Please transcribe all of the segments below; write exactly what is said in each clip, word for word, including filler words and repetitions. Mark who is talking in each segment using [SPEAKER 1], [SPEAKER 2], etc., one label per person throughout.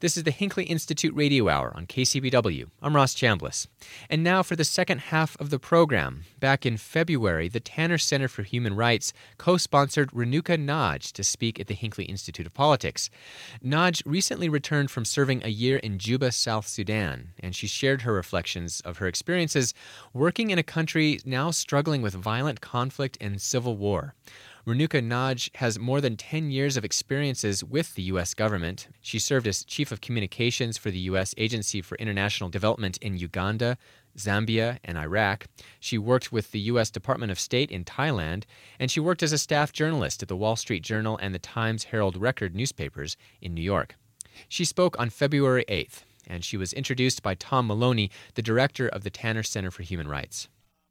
[SPEAKER 1] This is the Hinckley Institute Radio Hour on K C B W. I'm Ross Chambliss. And now for the second half of the program. Back in February, the Tanner Center for Human Rights co-sponsored Renuka Nagy to speak at the Hinckley Institute of Politics. Nagy recently returned from serving a year in Juba, South Sudan, and she shared her reflections of her experiences working in a country now struggling with violent conflict and civil war. Renuka Nagy has more than ten years of experiences with the U S government. She served as Chief of Communications for the U S Agency for International Development in Uganda, Zambia, and Iraq. She worked with the U S Department of State in Thailand, and she worked as a staff journalist at the Wall Street Journal and the Times Herald Record newspapers in New York. She spoke on February eighth, and she was introduced by Tom Maloney, the director of the Tanner Center for Human Rights.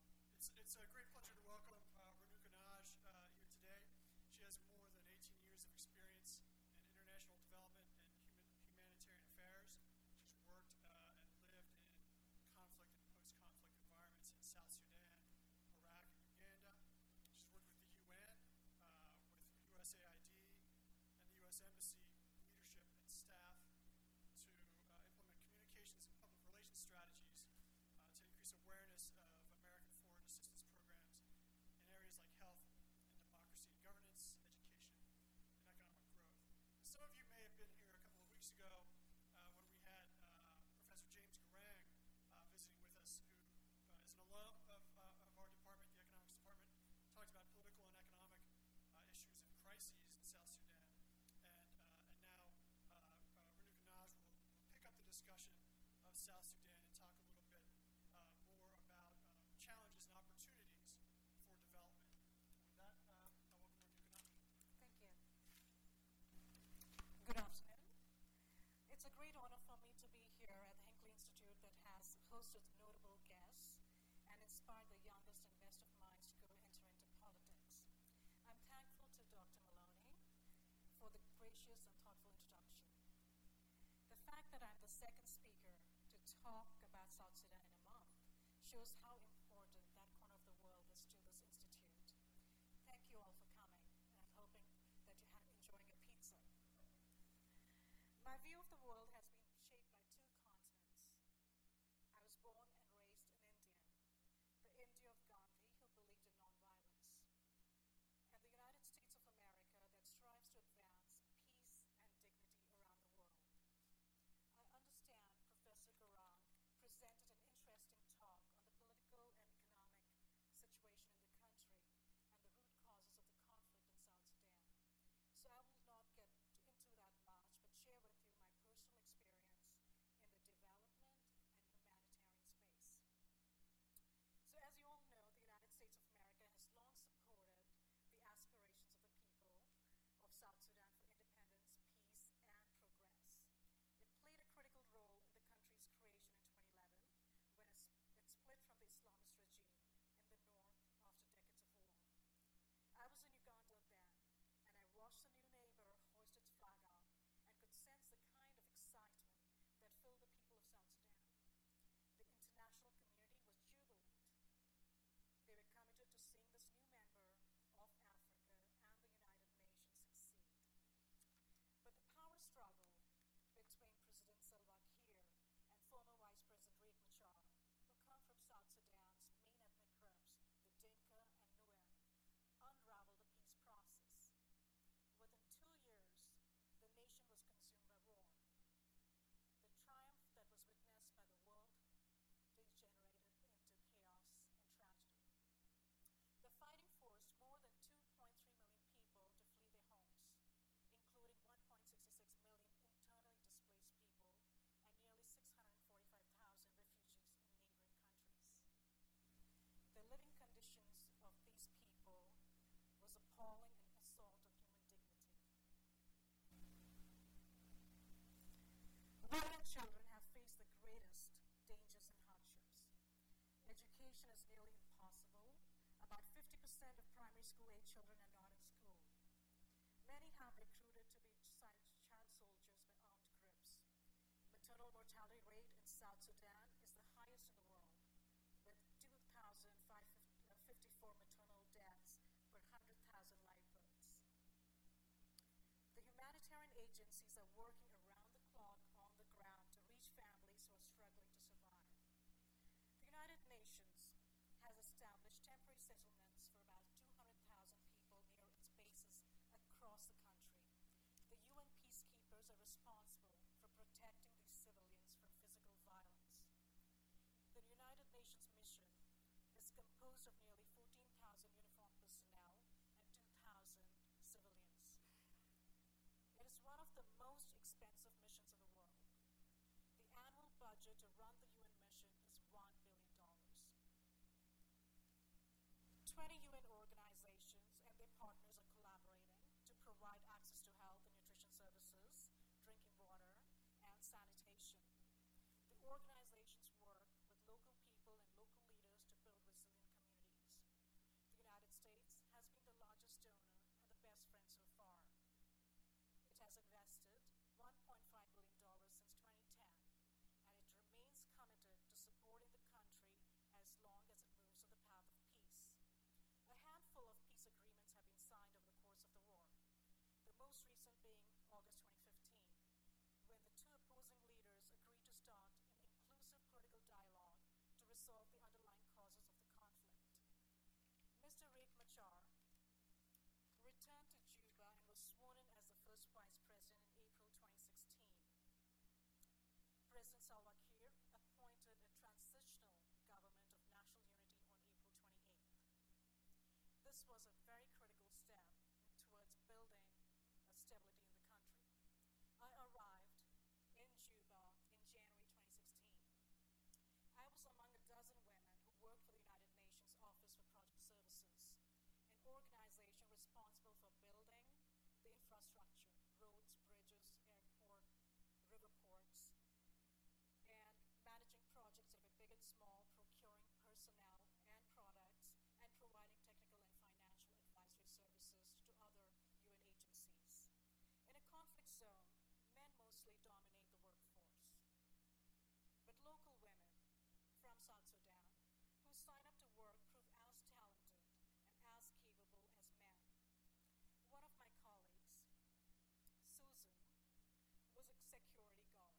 [SPEAKER 2] Hosted notable guests and inspired the youngest and best of minds to go enter into politics. I'm thankful to Doctor Maloney for the gracious and thoughtful introduction. The fact that I'm the second speaker to talk about South Sudan in a month shows how important that corner of the world is to this institute. Thank you all for coming, and I'm hoping that you're enjoying a pizza. My view of the world has been shaped by two continents. I was born and raised in India, the India of Gandhi, who believed in nonviolence, and the United States of America that strives to advance peace and dignity around the world. I understand Professor Garang presented an interesting talk on the political and economic situation in the country and the root causes of the conflict in South Sudan. So I will not get into that much, but share with you my personal experience in the development and humanitarian space. So as you all know, the United States of America has long supported the aspirations of the people of South Sudan for independence, peace, and progress. It played a critical role in the country's creation in twenty eleven, when it split from the Islamist regime in the north after decades of war. I was in Uganda then, and I watched the new neighbor hoist its flag up and could sense the kind of excitement that filled the people of South Sudan. The international community was jubilant. They were committed to seeing this new member of Africa and the United Nations succeed. But the power struggle between President Salva Kiir and former Vice President Riek Machar, who come from South Sudan's main ethnic groups, the Dinka and Nuer, unraveled the peace process. Within two years, the nation was consumed by war. The triumph that was witnessed by the world degenerated into chaos and tragedy. The fighting forced more than two point three million people to flee their homes, including one point six six million internally displaced people and nearly six hundred forty-five thousand refugees in neighboring countries. The living conditions of these people was appalling and assault on human dignity. Women and children have faced the greatest dangers and hardships. Education is nearly impossible. About fifty percent of primary school-age children are not in school. Many have recruited to be child soldiers by armed groups. Maternal mortality rate in South Sudan is the highest in the world, with two thousand five hundred fifty-four maternal deaths per one hundred thousand live births. The humanitarian agencies are working around the clock on United Nations has established temporary settlements for about two hundred thousand people near its bases across the country. The U N peacekeepers are responsible for protecting these civilians from physical violence. The United Nations mission is composed of nearly fourteen thousand uniformed personnel and two thousand civilians. It is one of the most expensive missions in the world. The annual budget to run the U N mission is one billion dollars. twenty U N organizations and their partners are collaborating to provide access to health and nutrition services, drinking water, and sanitation. The organizations work with local people and local leaders to build resilient communities. The United States has been the largest donor and the best friend so far. It has invested one point five billion dollars since twenty ten, and it remains committed to supporting the country as long as it moves on the path of peace. A handful of peace agreements have been signed over the course of the war, the most recent being August twenty fifteen, when the two opposing leaders agreed to start an inclusive political dialogue to resolve the underlying causes of the conflict. Mister Riek Machar returned to Juba and was sworn in as the first vice president in April twenty sixteen. President Salva Kiir appointed a transitional government of national unity on April twenty-eighth. This was a very critical step towards building a stability in the country. I arrived in Juba in January twenty sixteen. I was among a dozen women who worked for the United Nations Office for Project Services, an organization responsible for building the infrastructure, roads, bridges, airport, river ports, and managing projects that were big and small, procuring personnel and products, and providing technical and financial advisory services to other U N agencies. In a conflict zone, men mostly dominate the workforce. But local women from South Sudan who sign up to work prove as talented and as capable as men. One of my colleagues, Susan, was a security guard.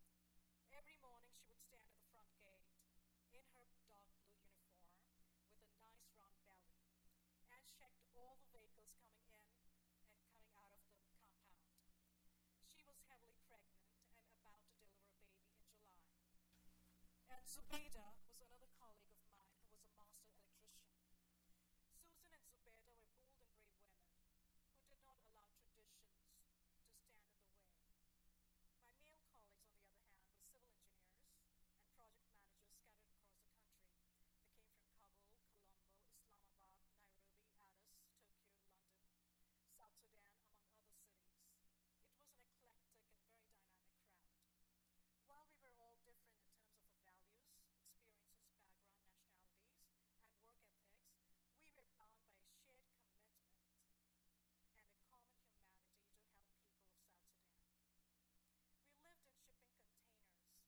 [SPEAKER 2] Every morning she would stand at the front gate in her dark blue uniform with a nice round belly and checked all the vehicles coming in and coming out of the compound. She was heavily pregnant and about to deliver a baby in July. And Zubaida was another colleague of mine who was a master electrician. Susan and Zubaida were bold and brave women who did not allow traditions to stand in the way. My male colleagues, on the other hand, were civil engineers and project managers scattered across the country. They came from Kabul, Colombo, Islamabad, Nairobi, Addis, Tokyo, London, South Sudan, among other cities. It was an eclectic and very dynamic crowd. While we were all different in terms of our values, experiences, background, nationalities, and work ethics, we were bound by a shared commitment and a common humanity to help people of South Sudan. We lived in shipping containers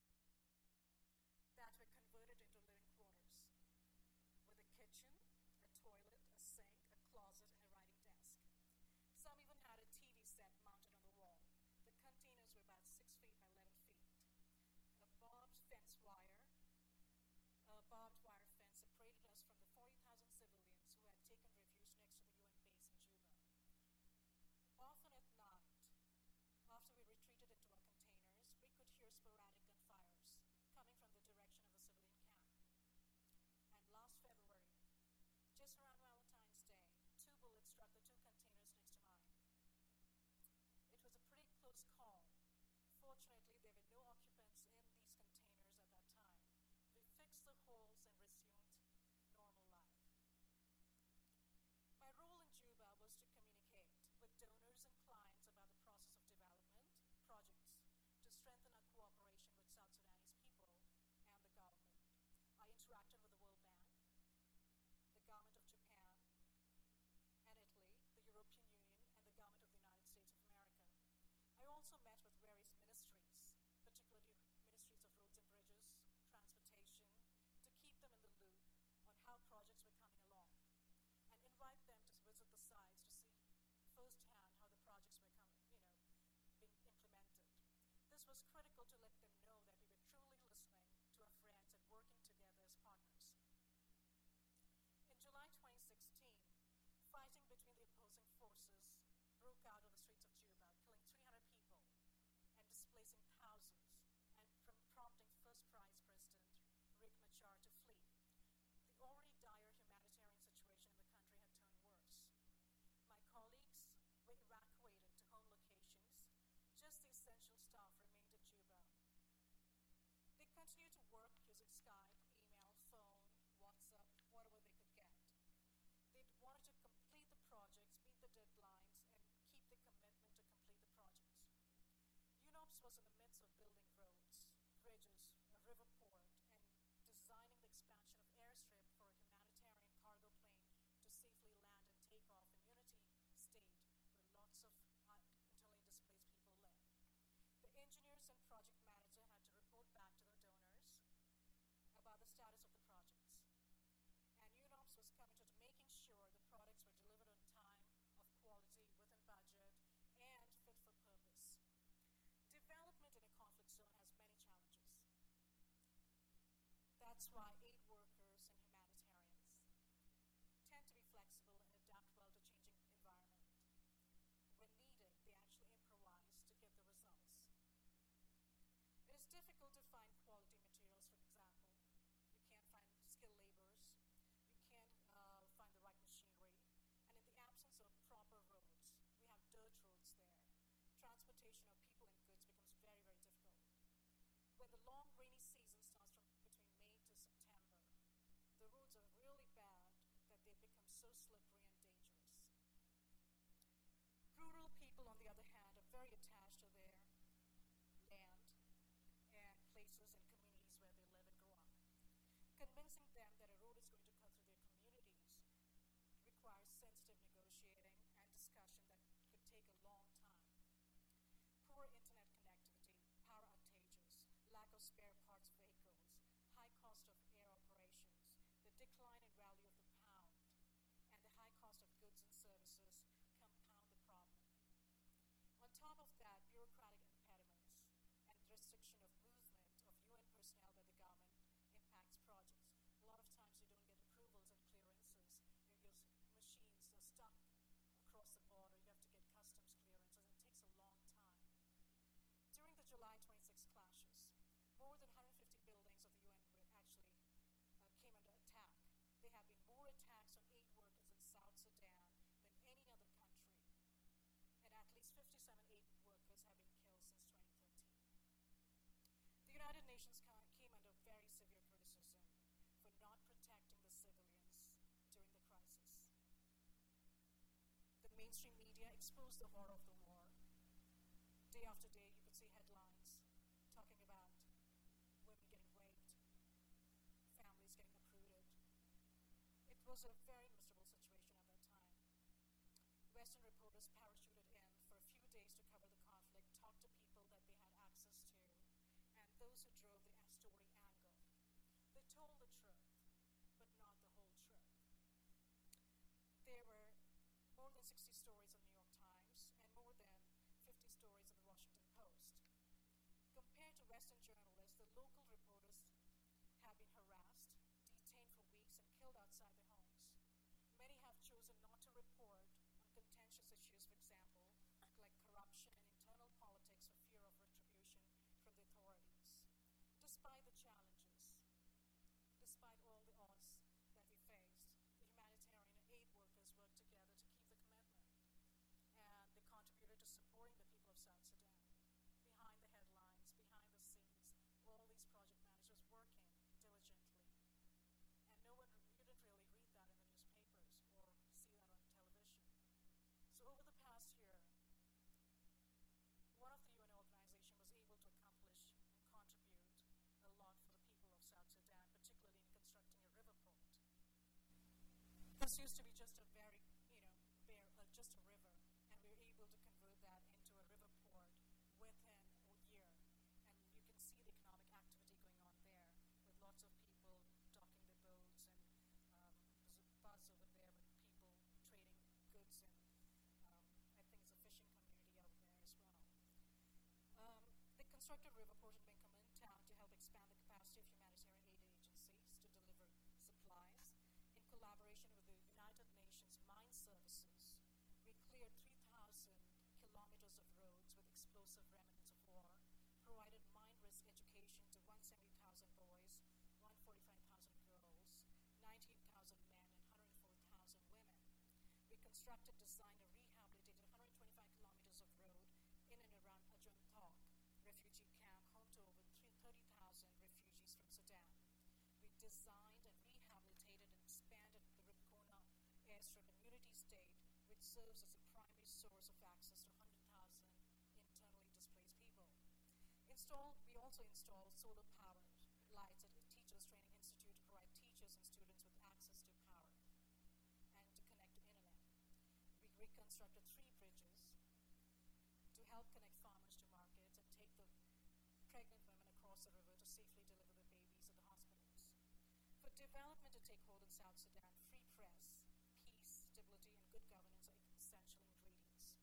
[SPEAKER 2] that were converted into living quarters with a kitchen, a toilet, a sink, a closet, and a writing desk. Some even had a T V set mounted on the wall. The containers were about six feet by eleven feet. A barbed fence wire, a barbed wire fence separated us from the forty thousand civilians who had taken refuge next to the U N base in Juba. Often at night, after we retreated into our containers, we could hear sporadic gunfires coming from the direction of the civilian camp. And last February, just around Valentine's Day, two bullets struck the two containers next to mine. It was a pretty close call. Fortunately, there were no occupants in these containers at that time. We fixed the holes and resumed normal life. My role in Juba was to communicate with donors and clients about the process of development, projects, to strengthen our cooperation with South Sudanese people and the government. I interacted with the World Bank, the government of Japan and Italy, the European Union, and the government of the United States of America. I also met with various ministries, particularly ministries of roads and bridges, transportation, to keep them in the loop on how projects were coming along, and invite them to visit the sites to see firsthand how the projects were coming, you know, being implemented. This was critical to let them know that we were truly listening to our friends and working together as partners. fighting between the opposing forces broke out on the streets of Juba, killing three hundred people and displacing thousands, and prom- prompting first Vice President Riek Machar to flee. The already dire humanitarian situation in the country had turned worse. My colleagues were evacuated to home locations. Just the essential staff remained in Juba. They continued to work using Skype, email, phone, WhatsApp, whatever they could get. They wanted to complete the projects, meet the deadlines, and keep the commitment to complete the projects. U N O P S was in the midst of building roads, bridges, a river port, and designing the expansion of airstrip for a humanitarian cargo plane to safely land and take off in Unity State, where lots of uh, internally displaced people live. The engineers and project manager had to report back to the donors about the status of the projects. And U N O P S was committed to making sure the products were delivered on time, of quality, within budget, and fit for purpose. Development in a conflict zone has many challenges. That's why aid workers and humanitarians tend to be flexible and adapt well to changing environment. When needed, they actually improvise to get the results. It is difficult to find quality materials, for example. You can't find skilled laborers. You can't uh, find the right machinery. And in the absence of proper roads, we have dirt roads there. Transportation of people and goods becomes very, very difficult. When the long rainy season starts from between May to September, the roads are really bad that they become so slippery and dangerous. Rural people, on the other hand, are very attached to their land and places and communities where they live and grow up. Convincing them that a road is going to cut through their communities requires sensitive negotiating and discussion that could take a long time. Poor internet connectivity, power outages, lack of spare parts vehicles, high cost of air operations, the decline in value of the pound, and the high cost of goods and services compound the problem. On top of that, bureaucratic impediments and restriction of movement of U N personnel by the government impacts projects. A lot of times you don't get approvals and clearances, and your machines are stuck across the border. You have to get customs clearances, and it takes a long time. During the July twenty-sixth clashes, more than one hundred fifty buildings of the U N actually uh, came under attack. There have been more attacks on aid workers in South Sudan than any other country, and at least fifty-seven aid workers have been killed since twenty thirteen. The United Nations came under very severe criticism for not protecting the civilians during the crisis. The mainstream media exposed the horror of the war. Day after day, you could see headlines talking about women getting raped, families getting uprooted. It was a very miserable situation at that time. Western reporters parachuted in for a few days to cover the conflict, talked to people that they had access to, and those who drove the story angle. They told the truth, but not the whole truth. There were more than sixty stories in the New York Times and more than fifty stories in the Washington Post. Compared to Western journalists, the local reporters have been harassed, detained for weeks, and killed outside their homes. Many have chosen not to report on contentious issues, for example, like corruption and internal politics for fear of retribution from the authorities. Despite the challenges, despite all the odds that we faced, the humanitarian and aid workers worked together to keep the commitment. And they contributed to supporting the people of South Sudan. Behind the headlines, behind the scenes, all these project managers working diligently. And no one, you didn't really read that in the newspapers or see that on television. So over the past year, one of the U N organizations was able to accomplish and contribute a lot for the people of South Sudan, particularly in constructing a river port. This used to be just a very, you know, bare, uh, just a river. And we were able to convert that into a river port within a year. And you can see the economic activity going on there with lots of people docking their boats, and um, there's a buzz over there with people trading goods, and um, I think it's a fishing community out there as well. Um, they constructed a river port in Benjamin Town to help expand the capacity of humanitarian aid agencies to deliver supplies in collaboration with the United Nations Mine Services constructed, designed, and rehabilitated one hundred twenty-five kilometers of road in and around Ajunthok refugee camp, home to over thirty thousand refugees from Sudan. We designed and rehabilitated and expanded the Ripkona airstrip and Unity State, which serves as a primary source of access to one hundred thousand internally displaced people. Install, we also installed solar power lights at a Teachers Training Institute to provide teachers and students with access to power and to connect to internet. We reconstructed three bridges to help connect farmers to markets and take the pregnant women across the river to safely deliver their babies at the hospitals. For development to take hold in South Sudan, free press, peace, stability, and good governance are essential ingredients.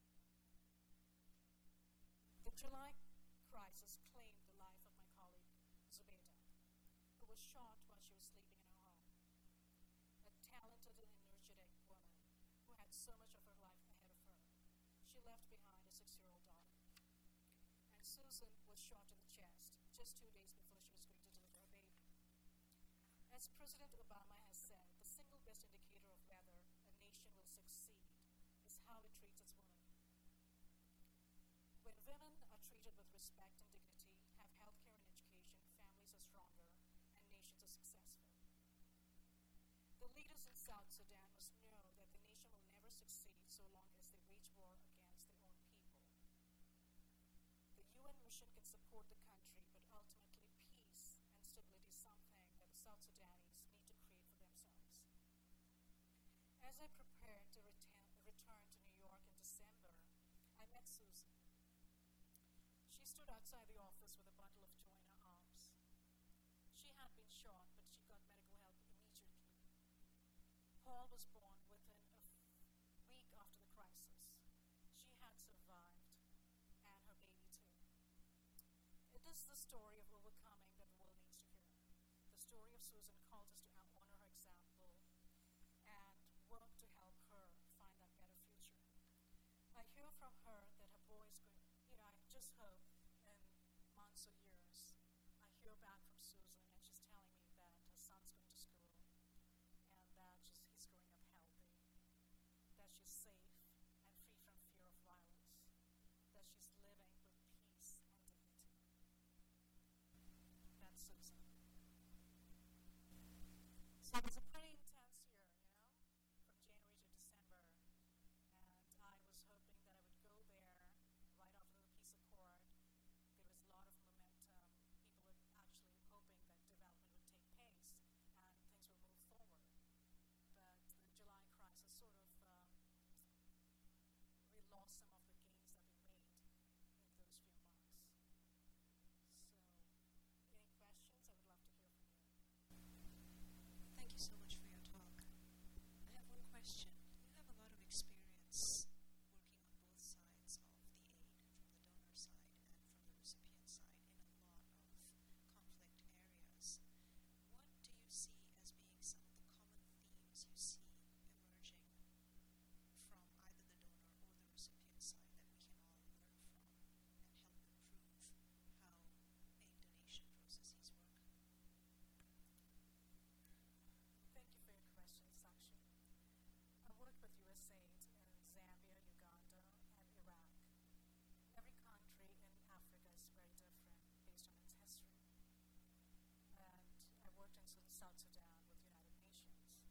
[SPEAKER 2] The July crisis claimed the life of my colleague, Zubaydah, who was shot while she was sleeping in her home. A talented and energetic woman who had so much of her life ahead of her. She left behind a six-year-old daughter. And Susan was shot in the chest just two days before she was going to deliver a baby. As President Obama has said, the single best indicator of whether a nation will succeed is how it treats its women. When women are treated with respect and dignity, have health care and education, families are stronger, and nations are successful. The leaders in South Sudan must know that the nation will never succeed so long as they wage war against their own people. The U N mission can support the country, but ultimately peace and stability is something that the South Sudanese need to create for themselves. As I prepared to return, return to New York in December, I met Susan. She stood outside the office with a bundle of joy in her arms. She had been shot, but she got medical help immediately. Paul was born within a f- week after the crisis. She had survived, and her baby too. It is the story of overcoming that the world needs to hear. The story of Susan calls us to honor her example and work to help her find that better future. I hear from her that her boy is going, you know, I just hope in months or years, I hear back from Susan and she's telling me that her son's going to school and that just, he's growing up healthy, that she's safe and free from fear of violence, that she's living with peace and dignity. That's Susan. So it was a pretty intense year, you know, from January to December. And I was hoping that I would go there right after the peace accord. There was a lot of momentum. People were actually hoping that development would take place and things would move forward. But the July crisis sort of, um, we lost some of the gains that we made in those few months. So, any questions? I would love to hear from you.
[SPEAKER 3] Thank you so much for your talk. I have one question. You have a lot of experience working on both sides of the aid, from the donor side and from the recipient side, in a lot of conflict areas. What do you see as being some of the common themes you see emerging from either the donor or the recipient side that we can all learn from and help improve how aid donation processes work?
[SPEAKER 2] Thank you for your question, Sakshi. I worked with U S A I D in Zambia, Uganda, and Iraq. Every country in Africa is very different based on its history. And I worked in South Sudan with United Nations.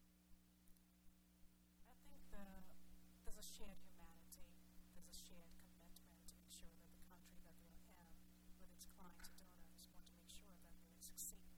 [SPEAKER 2] I think the, there's a shared humanity, there's a shared commitment to make sure that the country that we are in, with its clients and donors, want to make sure that they succeed.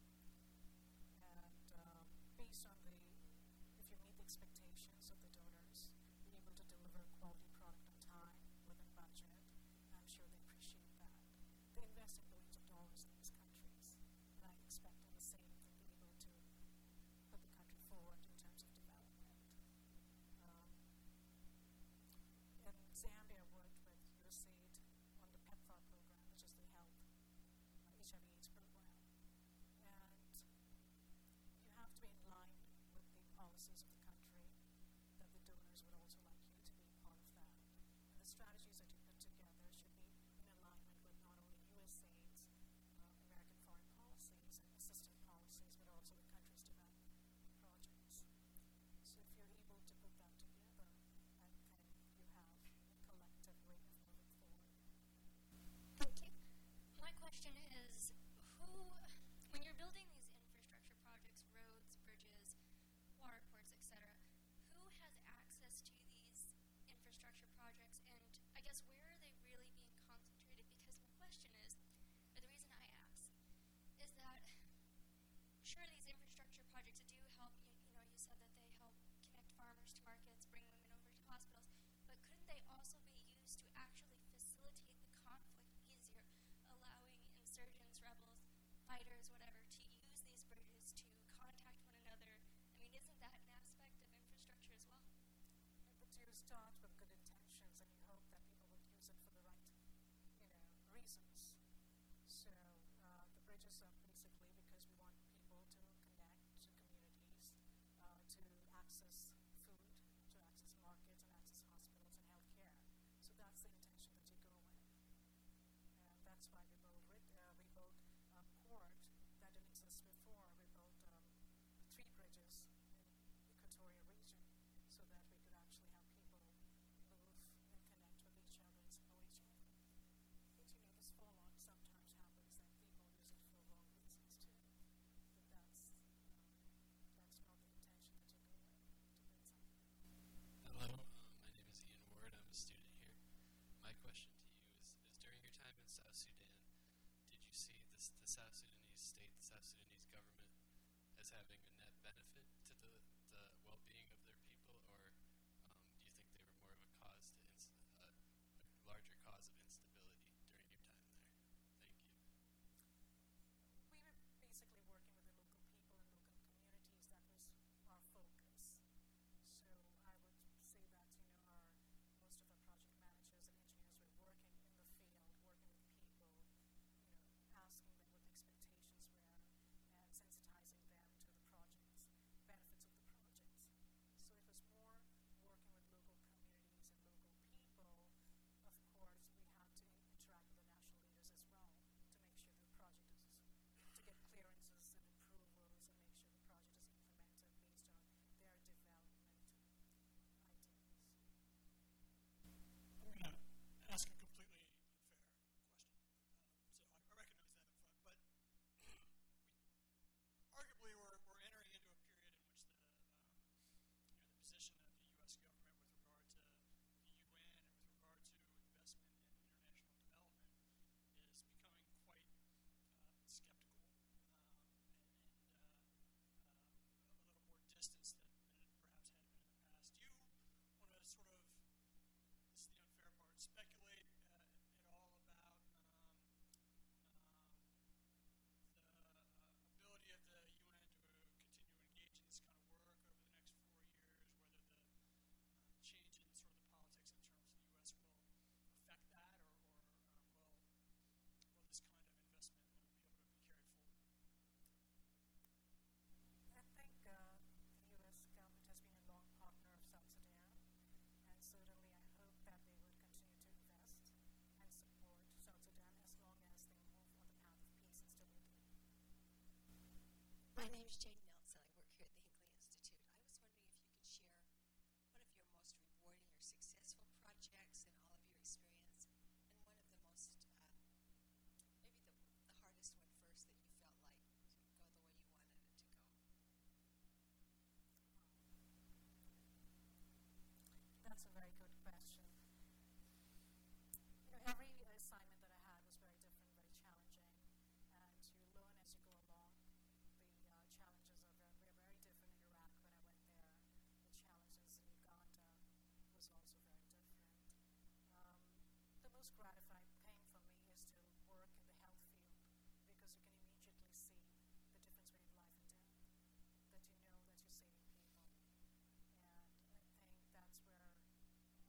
[SPEAKER 2] And um, based on the, if you meet the expectations of the donors, be able to deliver a quality product on time, within budget, I'm sure they appreciate that. They invest in billions of dollars in these countries, and I expect them the same to be able to put the country forward in terms of development. Um, in Zambia, I worked with U S A I D on the PEPFAR program, which is the health uh, H I V AIDS program. And you have to be in line with the policies of the country, that the donors would also like you to be part of that. And the strategies that you put together should be in alignment with not only U S A I D's uh, American foreign policies and assistance policies, but also the country's development projects. So if you're able to put that together,
[SPEAKER 4] fighters, whatever, to use these bridges to contact one another. I mean, isn't that an aspect of infrastructure as well?
[SPEAKER 2] But you start with good intentions and you hope that people will use it for the right, you know, reasons. So uh, the bridges are basically because we want people to connect to communities, uh, to access food, to access markets and access hospitals and healthcare. So that's the intention that you go with. And that's why we built, uh, we built a port that didn't exist before. We built um, three bridges in the Equatoria region so that we could actually have people move and connect with each other and support each other. But you know, this fallout sometimes happens that people use it for wrong reasons too. But that's um, that's not the intention that you go with to build something.
[SPEAKER 5] Hello, um, my name is Ian Ward. I'm a student here. My question to you is, is during your time in South Sudan, did you see this, the South Sudanese state, the South Sudanese government as having a net benefit to the, the well-being of their people, or um, do you think they were more of a cause to inst- uh, a larger cause of instability during your time there? Thank you.
[SPEAKER 2] We were basically working with the local people and local communities. That was our focus. So I would say that, you know, our most of our project managers and engineers were working in the field, working with people, you know, asking them what the expectations were and sensitizing them to the projects, benefits of the projects. So it was more working with local communities and local people. Of course, we had to interact with the national leaders as well to make sure the project is, to get clearances and approvals and make sure the project is implemented based on their development ideas.
[SPEAKER 6] I'm going to ask a completely unfair question. Um, so I, I recognize that up front, but we, arguably we're, we're entering into a period in which the, um, you know, the position of the U S government with regard to the U N and with regard to investment in international development is becoming quite uh, skeptical um, and, and uh, uh, a little more distance than, than it perhaps had been in the past. Do you want to sort of, this is the unfair part, speculate uh, at all about um, um, the uh, ability of the U N to uh, continue to engage in this kind of work over the next four years, whether the uh, change in sort of the politics in terms of the U S will affect that, or, or uh, will, will this kind of investment uh, be able to be carried forward?
[SPEAKER 2] I think uh, the U S government has been a long partner of South Sudan, and certainly I hope that they would continue to invest and support South Sudan as long as they move on the path of peace and stability.
[SPEAKER 7] My name is Jane Nelson. I work here at the Hinckley Institute. I was wondering if you could share one of your most rewarding or successful projects in all of your experience, and one of the most, uh, maybe the, the hardest one first that you felt like didn't go the way you wanted it to go.
[SPEAKER 2] That's a very good question. You know, every assignment that I had was very different, very challenging, and you learn as you go along. The uh, challenges are very, were very different in Iraq when I went there. The challenges in Uganda was also very different. Um, the most gratifying thing for me is to work in the health field because you can immediately see the difference between life and death, that you know that you're saving people. And I think that's where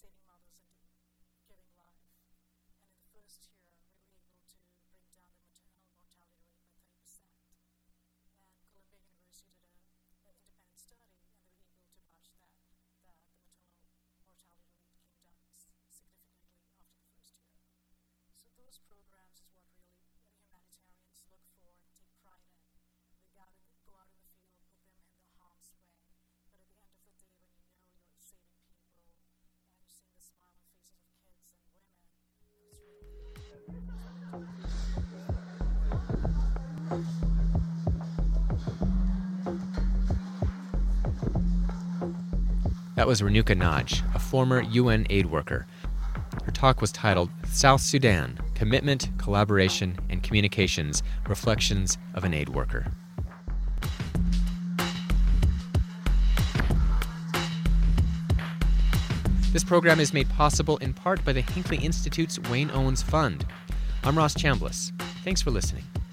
[SPEAKER 2] saving mothers and giving life. And in the first year, we were able to bring down the maternal mortality rate by thirty percent. And Columbia University did a, an independent study, and they were able to match that, that the maternal mortality rate came down s- significantly after the first year. So those programs is what really uh, humanitarians look for and take pride in. They go out, in the, go out in the field, put them in the harm's way. But at the end of the day, when you know you're saving people and you're seeing the smile on faces of kids and women, it's really
[SPEAKER 1] That was Renuka Naj, a former U N aid worker. Her talk was titled South Sudan, Commitment, Collaboration, and Communications, Reflections of an Aid Worker. This program is made possible in part by the Hinckley Institute's Wayne Owens Fund. I'm Ross Chambliss. Thanks for listening.